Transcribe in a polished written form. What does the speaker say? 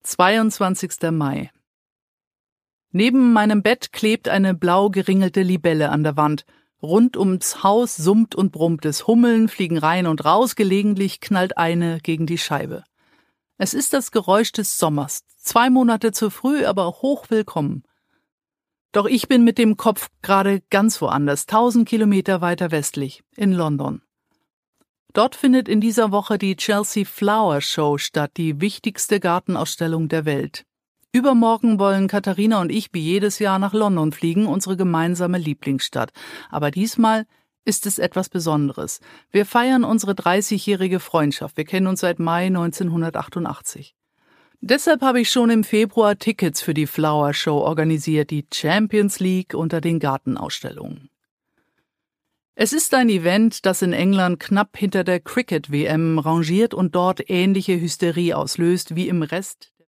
22. Mai. Neben meinem Bett klebt eine blau geringelte Libelle an der Wand. Rund ums Haus summt und brummt es. Hummeln fliegen rein und raus, gelegentlich knallt eine gegen die Scheibe. Es ist das Geräusch des Sommers. 2 Monate zu früh, aber hochwillkommen. Doch ich bin mit dem Kopf gerade ganz woanders, 1000 Kilometer weiter westlich, in London. Dort findet in dieser Woche die Chelsea Flower Show statt, die wichtigste Gartenausstellung der Welt. Übermorgen wollen Katharina und ich wie jedes Jahr nach London fliegen, unsere gemeinsame Lieblingsstadt. Aber diesmal ist es etwas Besonderes. Wir feiern unsere 30-jährige Freundschaft. Wir kennen uns seit Mai 1988. Deshalb habe ich schon im Februar Tickets für die Flower Show organisiert, die Champions League unter den Gartenausstellungen. Es ist ein Event, das in England knapp hinter der Cricket-WM rangiert und dort ähnliche Hysterie auslöst wie im Rest